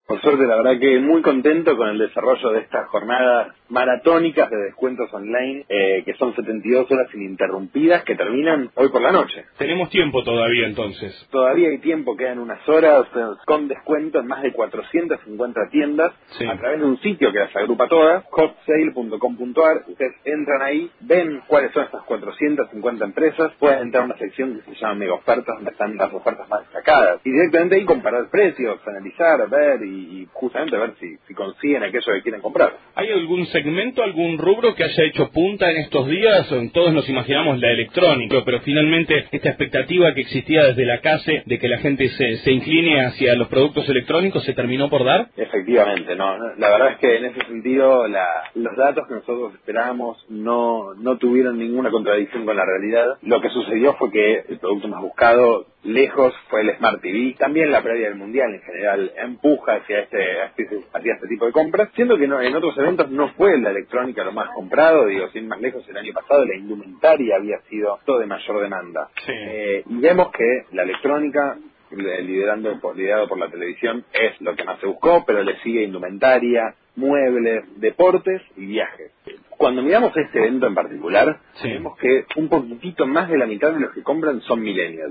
Por suerte, la verdad que muy contento con el desarrollo de estas jornadas maratónicas de descuentos online, que son 72 horas ininterrumpidas, que terminan hoy por la noche. Tenemos tiempo todavía entonces. Todavía hay tiempo, quedan unas horas con descuento en más de 450 tiendas, Sí. a través de un sitio que las agrupa todas, hotsale.com.ar. Ustedes entran ahí, ven cuáles son estas 450 empresas, pueden entrar a una sección que se llama Mega Ofertas, donde están las ofertas más destacadas, y directamente ahí comparar precios, analizar, ver y justamente ver si consiguen aquello que quieren comprar. ¿Hay algún segmento, algún rubro que haya hecho punta en estos días? Todos nos imaginamos la electrónica, pero finalmente esta expectativa que existía desde la CASE de que la gente se incline hacia los productos electrónicos se terminó por dar. Efectivamente, no, la verdad es que en ese sentido los datos que nosotros esperábamos no tuvieron ninguna contradicción con la realidad. Lo que sucedió fue que el producto más buscado lejos fue el Smart TV. También la previa del Mundial en general empuja hacia este tipo de compras, siendo que no, en otros eventos no fue la electrónica lo más comprado. Digo, sin más lejos, el año pasado la indumentaria había sido todo de mayor demanda. Sí. Y vemos que la electrónica, liderado por la televisión, es lo que más se buscó, pero le sigue indumentaria, muebles, deportes y viajes. Cuando miramos este evento en particular, Sí. vemos que un poquitito más de la mitad de los que compran son millennials.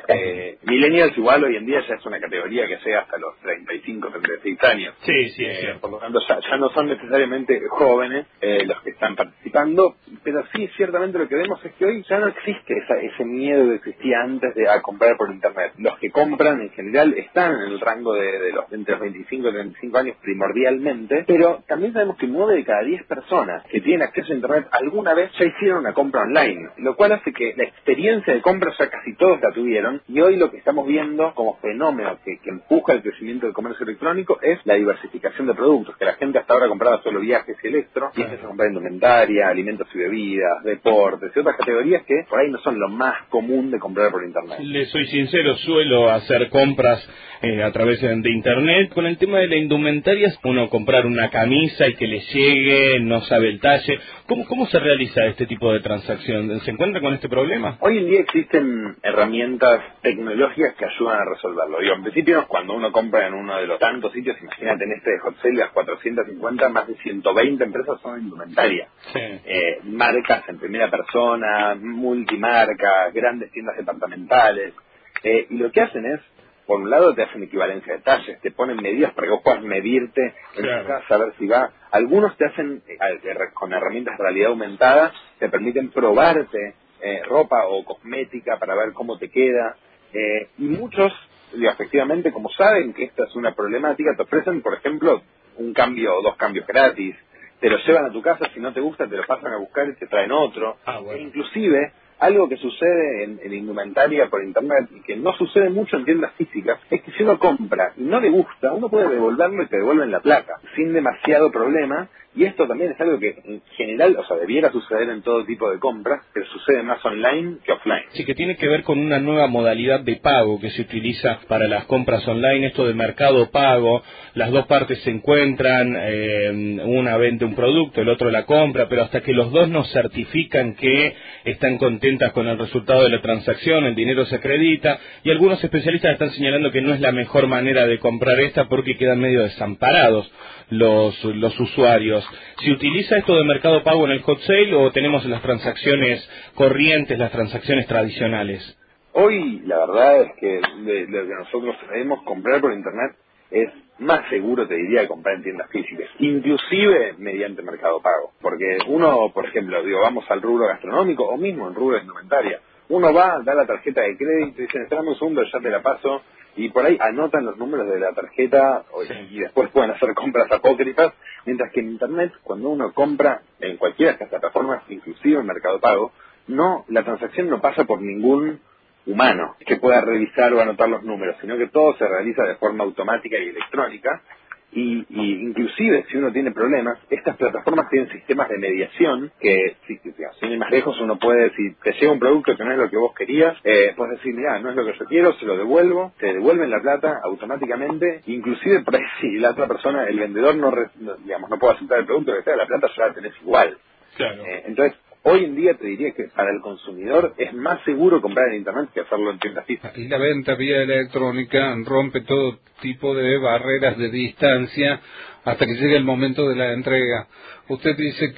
Millennials igual hoy en día ya es una categoría que llega hasta los 35, 36 años. Sí, sí, es cierto. Por lo tanto ya no son necesariamente jóvenes los que están participando, pero sí ciertamente lo que vemos es que hoy ya no existe ese miedo que existía antes a comprar por internet. Los que compran en general están en el rango de los entre los 25 y 35 años primordialmente, pero también sabemos que 9 de cada 10 personas que tienen acceso a internet alguna vez ya hicieron una compra online, lo cual hace que la experiencia de compra ya casi todos la tuvieron. Y hoy lo que estamos viendo como fenómeno que empuja el crecimiento del comercio electrónico es la diversificación de productos, que la gente hasta ahora compraba solo viajes y electro, y empieza a comprar indumentaria, alimentos y bebidas, deportes y otras categorías que por ahí no son lo más común de comprar por internet. Le soy sincero, suelo hacer compras a través de internet. Con el tema de la indumentaria, uno comprar una camisa y que le llegue, no sabe el talle. ¿Cómo se realiza este tipo de transacción? ¿Se encuentra con este problema? Hoy en día existen herramientas tecnológicas que ayudan a resolverlo. Digo, en principio, cuando uno compra en uno de los tantos sitios, imagínate en este de Hot Sale, las 450, más de 120 empresas son indumentaria. Sí. Marcas en primera persona, multimarcas, grandes tiendas departamentales. Y lo que hacen es, por un lado te hacen equivalencia de talles, te ponen medidas para que vos puedas medirte en Claro. tu casa, a ver si va. Algunos te hacen, con herramientas de realidad aumentada, te permiten probarte ropa o cosmética para ver cómo te queda. Y muchos, efectivamente, como saben que esta es una problemática, te ofrecen, por ejemplo, un cambio o 2 cambios gratis. Te lo llevan a tu casa, si no te gusta te lo pasan a buscar y te traen otro. Bueno. E inclusive, algo que sucede en indumentaria por internet y que no sucede mucho en tiendas físicas es que si uno compra y no le gusta, uno puede devolverlo y te devuelven la plata sin demasiado problema. Y esto también es algo que en general, o sea, debiera suceder en todo tipo de compras, pero sucede más online que offline. Sí, que tiene que ver con una nueva modalidad de pago que se utiliza para las compras online, esto de mercado pago. Las dos partes se encuentran, una vende un producto, el otro la compra, pero hasta que los dos nos certifican que están contentas con el resultado de la transacción, el dinero se acredita, y algunos especialistas están señalando que no es la mejor manera de comprar esta porque quedan medio desamparados los usuarios. ¿Se utiliza esto de mercado pago en el hot sale o tenemos las transacciones corrientes, las transacciones tradicionales? Hoy la verdad es que de lo que nosotros sabemos, comprar por internet es más seguro, te diría, que comprar en tiendas físicas, inclusive mediante mercado pago, porque uno, por ejemplo, vamos al rubro gastronómico o mismo en rubro de indumentaria, uno va, da la tarjeta de crédito y dicen, espérame un segundo, ya te la paso, y por ahí anotan los números de la tarjeta y después pueden hacer compras apócrifas, mientras que en internet, cuando uno compra en cualquiera de estas plataformas, inclusive en Mercado Pago, la transacción no pasa por ningún humano que pueda revisar o anotar los números, sino que todo se realiza de forma automática y electrónica. Y inclusive si uno tiene problemas, estas plataformas tienen sistemas de mediación que, sin ir más lejos, uno puede, si te llega un producto que no es lo que vos querías, puedes decir, mira, no es lo que yo quiero, se lo devuelvo, te devuelven la plata automáticamente, inclusive por ahí, si la otra persona, el vendedor no puede aceptar el producto que sea, la plata ya la tenés igual. Claro. Entonces, Hoy en día te diría que para el consumidor es más seguro comprar en Internet que hacerlo en tiendas físicas. Y la venta vía electrónica rompe todo tipo de barreras de distancia hasta que llegue el momento de la entrega. Usted dice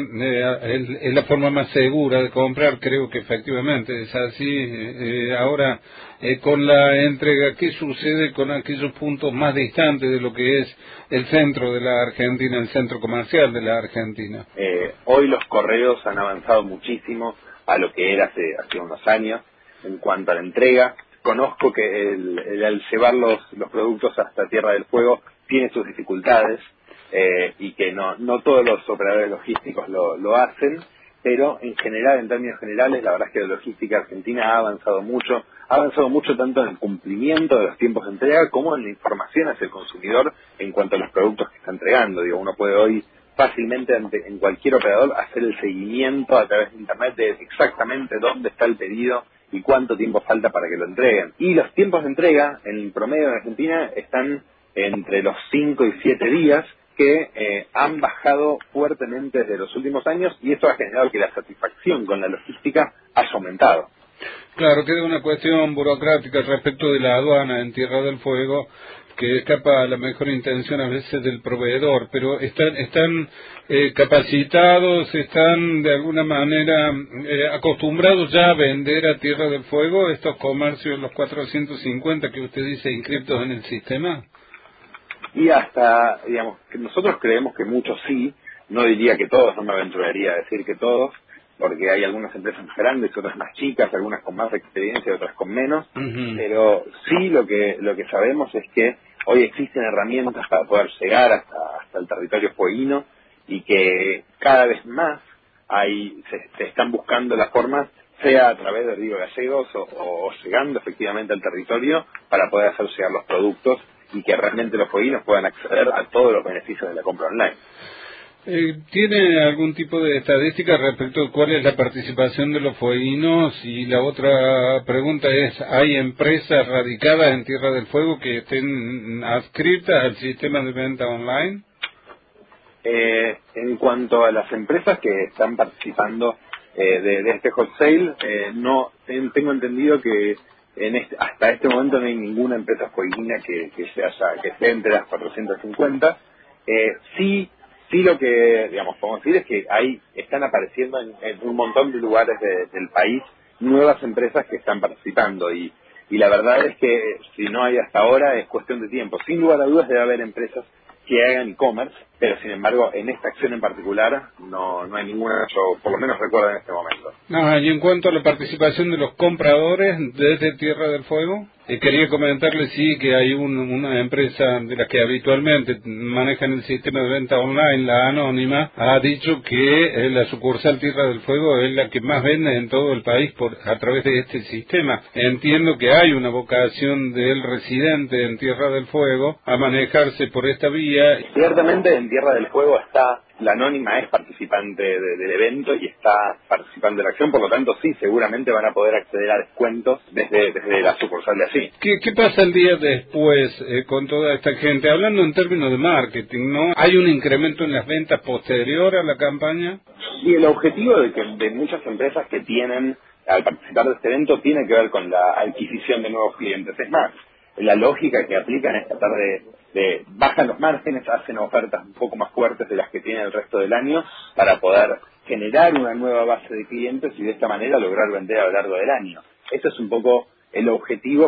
que es la forma más segura de comprar, creo que efectivamente es así. Ahora, con la entrega, ¿qué sucede con aquellos puntos más distantes de lo que es el centro de la Argentina, el centro comercial de la Argentina? Hoy los correos han avanzado muchísimo a lo que era hace unos años en cuanto a la entrega. Conozco que el llevar los productos hasta Tierra del Fuego tiene sus dificultades y que no todos los operadores logísticos lo hacen, pero en general, en términos generales, la verdad es que la logística argentina ha avanzado mucho tanto en el cumplimiento de los tiempos de entrega como en la información hacia el consumidor en cuanto a los productos que está entregando. Digo, uno puede hoy fácilmente en cualquier operador hacer el seguimiento a través de Internet de exactamente dónde está el pedido y cuánto tiempo falta para que lo entreguen. Y los tiempos de entrega, en promedio en Argentina, están entre los 5 y 7 días, que han bajado fuertemente desde los últimos años, y esto ha generado que la satisfacción con la logística haya aumentado. Claro, queda una cuestión burocrática respecto de la aduana en Tierra del Fuego, que escapa a la mejor intención a veces del proveedor, pero están capacitados, están de alguna manera acostumbrados ya a vender a Tierra del Fuego estos comercios, los 450 que usted dice inscriptos en el sistema. Y hasta, digamos, que nosotros creemos que muchos sí, no diría que todos, no me aventuraría a decir que todos, porque hay algunas empresas más grandes, otras más chicas, algunas con más experiencia y otras con menos, pero sí lo que sabemos es que hoy existen herramientas para poder llegar hasta el territorio fueguino, y que cada vez más se están buscando las formas, sea a través de Río Gallegos o llegando efectivamente al territorio, para poder hacer llegar los productos y que realmente los fueguinos puedan acceder a todos los beneficios de la compra online. ¿Tiene algún tipo de estadística respecto de cuál es la participación de los fueguinos? Y la otra pregunta es, ¿hay empresas radicadas en Tierra del Fuego que estén adscritas al sistema de venta online? En cuanto a las empresas que están participando de este hot sale, no tengo entendido que hasta este momento no hay ninguna empresa fueguina que esté entre las 450. Sí, lo que, digamos, podemos decir es que están apareciendo en un montón de lugares del país nuevas empresas que están participando, y la verdad es que si no hay hasta ahora es cuestión de tiempo. Sin lugar a dudas debe haber empresas que hagan e-commerce, pero sin embargo en esta acción en particular no hay ninguna, yo por lo menos recuerdo en este momento. Y en cuanto a la participación de los compradores desde Tierra del Fuego, quería comentarle sí que hay una empresa de las que habitualmente manejan el sistema de venta online, la Anónima, ha dicho que la sucursal Tierra del Fuego es la que más vende en todo el país a través de este sistema. Entiendo que hay una vocación del residente en Tierra del Fuego a manejarse por esta vía. Ciertamente en Tierra del Fuego la Anónima es participante del evento y está participando de la acción, por lo tanto sí, seguramente van a poder acceder a descuentos desde la sucursal de allí. ¿Qué pasa el día después con toda esta gente? Hablando en términos de marketing, ¿no? ¿Hay un incremento en las ventas posterior a la campaña? Y el objetivo de muchas empresas que tienen, al participar de este evento, tiene que ver con la adquisición de nuevos clientes. Es más, la lógica que aplican es tratar de bajan los márgenes, hacen ofertas un poco más fuertes de las que tienen el resto del año para poder generar una nueva base de clientes y de esta manera lograr vender a lo largo del año. Ese es un poco el objetivo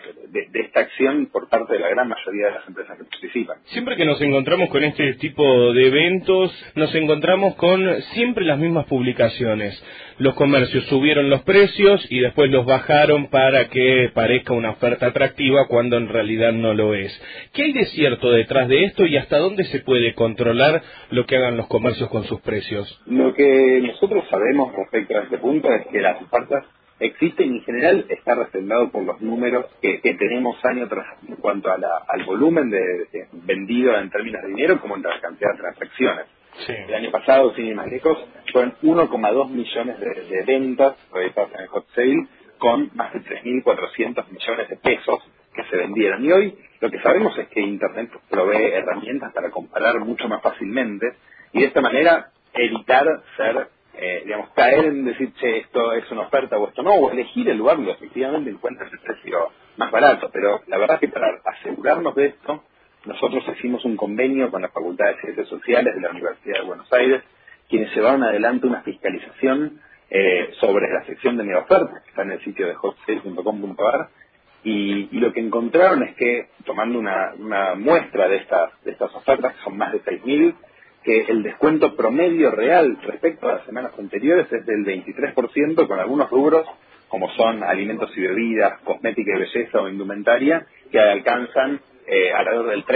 de esta acción por parte de la gran mayoría de las empresas que participan. Siempre que nos encontramos con este tipo de eventos, nos encontramos con siempre las mismas publicaciones. Los comercios subieron los precios y después los bajaron para que parezca una oferta atractiva cuando en realidad no lo es. ¿Qué hay de cierto detrás de esto y hasta dónde se puede controlar lo que hagan los comercios con sus precios? Lo que nosotros sabemos respecto a este punto es que las ofertas existen y en general está respaldado por los números que tenemos año tras año en cuanto al volumen de vendido en términos de dinero como en la cantidad de transacciones. Sí. El año pasado, sin ir más lejos, fueron 1,2 millones de ventas realizadas en el hot sale con más de 3.400 millones de pesos que se vendieron. Y hoy lo que sabemos es que Internet provee herramientas para comparar mucho más fácilmente y de esta manera evitar ser digamos, caer en decir, che, esto es una oferta o esto no, o elegir el lugar donde efectivamente encuentras el precio más barato. Pero la verdad es que para asegurarnos de esto, nosotros hicimos un convenio con la Facultad de Ciencias Sociales de la Universidad de Buenos Aires, quienes llevaron adelante una fiscalización sobre la sección de mega ofertas que está en el sitio de hotsale.com.ar, y lo que encontraron es que, tomando una muestra de estas ofertas, que son más de 6.000, que el descuento promedio real respecto a las semanas anteriores es del 23%, con algunos rubros como son alimentos y bebidas, cosmética y belleza o indumentaria, que alcanzan alrededor del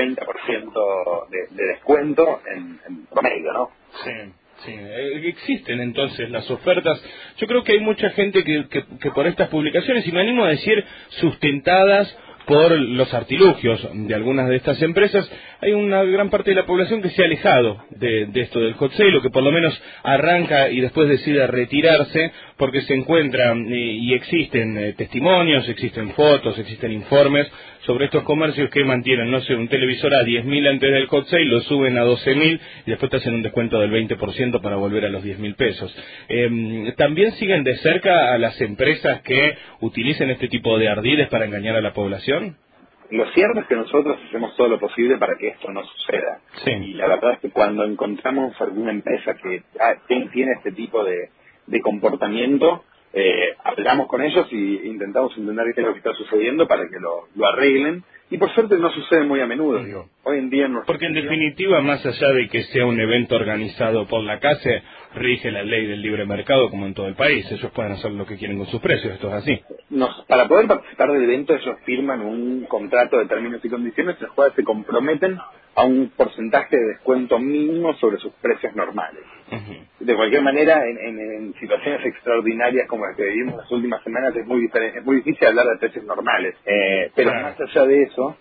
30% de descuento en promedio, ¿no? Sí. Sí, existen entonces las ofertas. Yo creo que hay mucha gente que por estas publicaciones, y me animo a decir sustentadas por los artilugios de algunas de estas empresas, hay una gran parte de la población que se ha alejado de esto del hot sale, o que por lo menos arranca y después decide retirarse porque se encuentran y existen testimonios, existen fotos, existen informes sobre estos comercios que mantienen, no sé, un televisor a 10.000 antes del hot sale, lo suben a 12.000 y después te hacen un descuento del 20% para volver a los 10.000 pesos. ¿También siguen de cerca a las empresas que utilicen este tipo de ardides para engañar a la población? Lo cierto es que nosotros hacemos todo lo posible para que esto no suceda. Sí. Y la verdad es que cuando encontramos alguna empresa que tiene este tipo de comportamiento, hablamos con ellos y intentamos entender qué es lo que está sucediendo para que lo arreglen. Y por suerte no sucede muy a menudo, digo. Hoy en día no. Porque en definitiva, más allá de que sea un evento organizado por la CACE, rige la ley del libre mercado como en todo el país. Ellos pueden hacer lo que quieren con sus precios, esto es así. Para poder participar del evento, ellos firman un contrato de términos y condiciones en los cuales se comprometen a un porcentaje de descuento mínimo sobre sus precios normales. Uh-huh. De cualquier manera, en situaciones extraordinarias como las que vivimos las últimas semanas, es muy difícil hablar de precios normales. Pero claro, más allá de eso,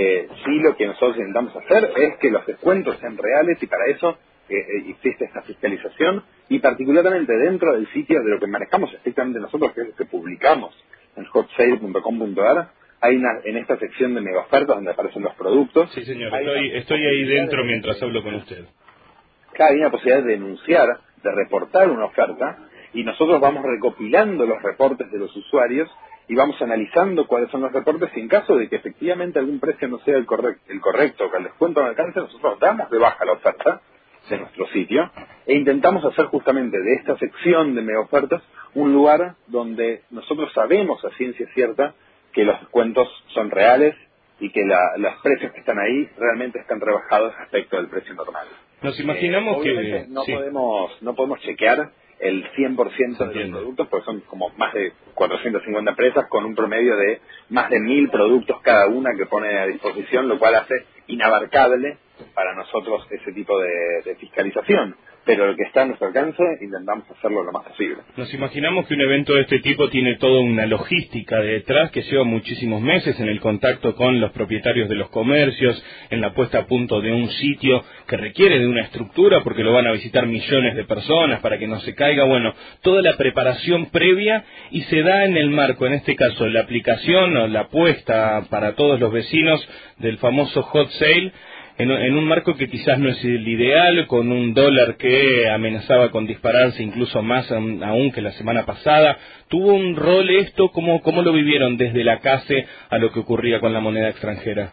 sí, lo que nosotros intentamos hacer es que los descuentos sean reales, y para eso existe esta fiscalización, y particularmente dentro del sitio de lo que manejamos estrictamente nosotros, que es lo que publicamos en hotsale.com.ar, hay en esta sección de mega ofertas donde aparecen los productos. Sí, señor, estoy ahí dentro mientras hablo con usted. Claro, hay una posibilidad de denunciar, de reportar una oferta, y nosotros vamos recopilando los reportes de los usuarios y vamos analizando cuáles son los reportes, y en caso de que efectivamente algún precio no sea el correcto, o que el descuento no alcance, nosotros damos de baja la oferta de nuestro sitio e intentamos hacer justamente de esta sección de mega ofertas un lugar donde nosotros sabemos a ciencia cierta que los descuentos son reales y que los precios que están ahí realmente están rebajados respecto del precio normal. Nos imaginamos que no sí. podemos chequear el 100% de los productos, porque son como más de 450 empresas con un promedio de más de 1.000 productos cada una que pone a disposición, lo cual hace inabarcable para nosotros ese tipo de fiscalización. Pero lo que está a nuestro alcance, intentamos hacerlo lo más posible. Nos imaginamos que un evento de este tipo tiene toda una logística detrás que lleva muchísimos meses en el contacto con los propietarios de los comercios, en la puesta a punto de un sitio que requiere de una estructura porque lo van a visitar millones de personas para que no se caiga. Bueno, toda la preparación previa, y se da en el marco, en este caso, la aplicación o la apuesta para todos los vecinos del famoso hot sale, en un marco que quizás no es el ideal, con un dólar que amenazaba con dispararse incluso más aún que la semana pasada. ¿Tuvo un rol esto? ¿Cómo lo vivieron desde la CACE a lo que ocurría con la moneda extranjera?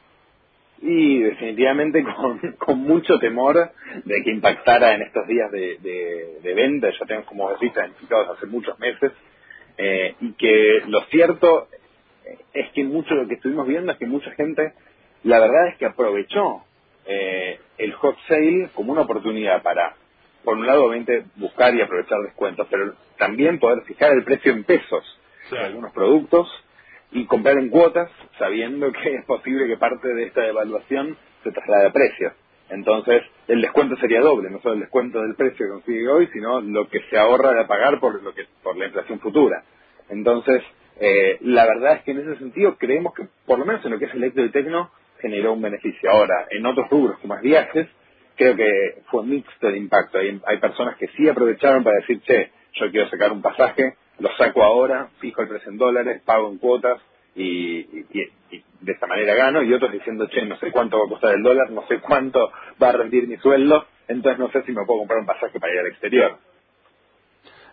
Y definitivamente con mucho temor de que impactara en estos días de venta. Ya tenemos, como decís, identificados hace muchos meses, y que lo cierto es que mucho lo que estuvimos viendo es que mucha gente, la verdad es que aprovechó el hot sale como una oportunidad para, por un lado, obviamente, buscar y aprovechar descuentos, pero también poder fijar el precio en pesos de algunos productos y comprar en cuotas, sabiendo que es posible que parte de esta devaluación se traslade a precios. Entonces, el descuento sería doble, no solo el descuento del precio que consigue hoy, sino lo que se ahorra de pagar por la inflación futura. Entonces, la verdad es que en ese sentido creemos que, por lo menos en lo que es electro y tecno, generó un beneficio. Ahora, en otros rubros como es viajes, creo que fue mixto el impacto. Hay personas que sí aprovecharon para decir, che, yo quiero sacar un pasaje, lo saco ahora, fijo el precio en dólares, pago en cuotas y de esta manera gano, y otros diciendo, che, no sé cuánto va a costar el dólar, no sé cuánto va a rendir mi sueldo, entonces no sé si me puedo comprar un pasaje para ir al exterior.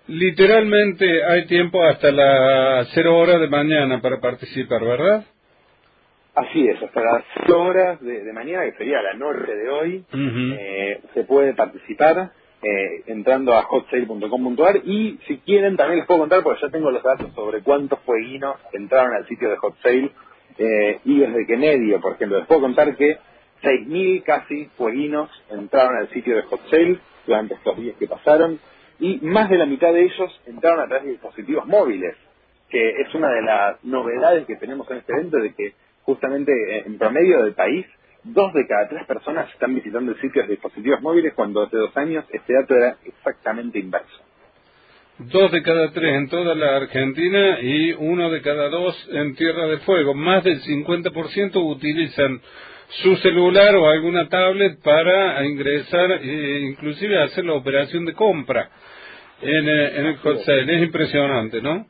Literalmente hay tiempo hasta las 0 horas de mañana para participar, ¿verdad? Así es, hasta las 0 horas de mañana, que sería la noche de hoy, se puede participar entrando a hotsale.com.ar, y si quieren también les puedo contar, porque ya tengo los datos sobre cuántos fueguinos entraron al sitio de Hot Sale y desde qué medio. Por ejemplo, les puedo contar que 6.000 casi fueguinos entraron al sitio de Hot Sale durante estos días que pasaron, y más de la mitad de ellos entraron a través de dispositivos móviles, que es una de las novedades que tenemos en este evento, de que justamente en promedio del país, 2 de cada 3 personas están visitando el sitio de dispositivos móviles, cuando hace 2 años este dato era exactamente inverso. 2 de cada 3 en toda la Argentina y 1 de cada 2 en Tierra del Fuego. Más del 50% utilizan su celular o alguna tablet para ingresar, inclusive hacer la operación de compra en el Hot Sale. Es impresionante, ¿no?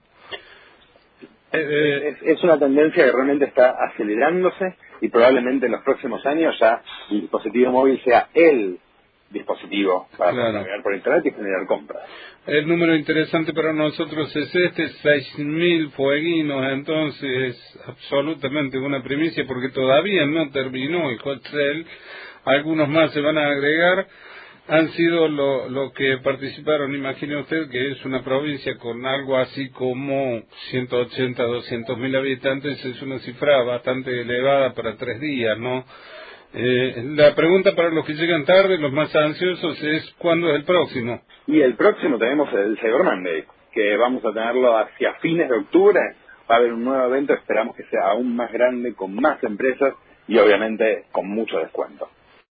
Es una tendencia que realmente está acelerándose, y probablemente en los próximos años ya el dispositivo móvil sea el dispositivo para navegar por internet y generar compras. El número interesante para nosotros es 6.000 fueguinos, entonces absolutamente una primicia, porque todavía no terminó el Hot Sale, algunos más se van a agregar. Han sido lo que participaron, imagine usted que es una provincia con algo así como 180, 200 mil habitantes, es una cifra bastante elevada para 3 días, ¿no? La pregunta para los que llegan tarde, los más ansiosos, es ¿cuándo es el próximo? Y el próximo tenemos el Cyber Monday, que vamos a tenerlo hacia fines de octubre. Va a haber un nuevo evento, esperamos que sea aún más grande, con más empresas y obviamente con mucho descuento.